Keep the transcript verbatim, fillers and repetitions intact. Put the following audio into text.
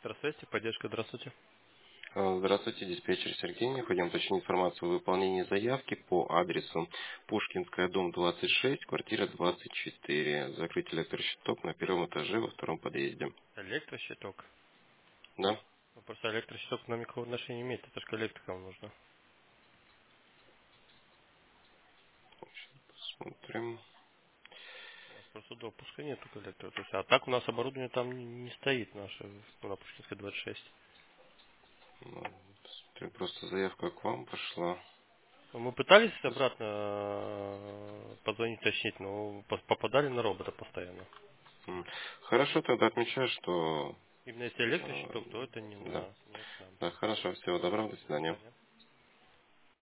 Здравствуйте, поддержка, здравствуйте. А, Здравствуйте, диспетчер Сергей. Необходимо уточнить информацию о выполнении заявки по адресу Пушкинская, дом двадцать шесть, квартира двадцать четыре. Закрыть электрощиток на первом этаже во втором подъезде. Электрощиток. Да? Ну, просто электрощиток к нам никакого отношения не имеет, это же к электрикам нужно. Смотрим. У нас просто допуска нету к электрику. То есть, а так у нас оборудование там не не стоит наше, ну, на Пушкинской двадцать шесть. Ну, Смотрим, просто заявка к вам пошла. Ну, мы пытались обратно э, позвонить, уточнить, но по- попадали на робота постоянно. М. Хорошо, тогда отмечаю, что... Именно если э, электрощиток, то это не Да. на, не к нам. Да, хорошо, всего доброго, до свидания. До свидания.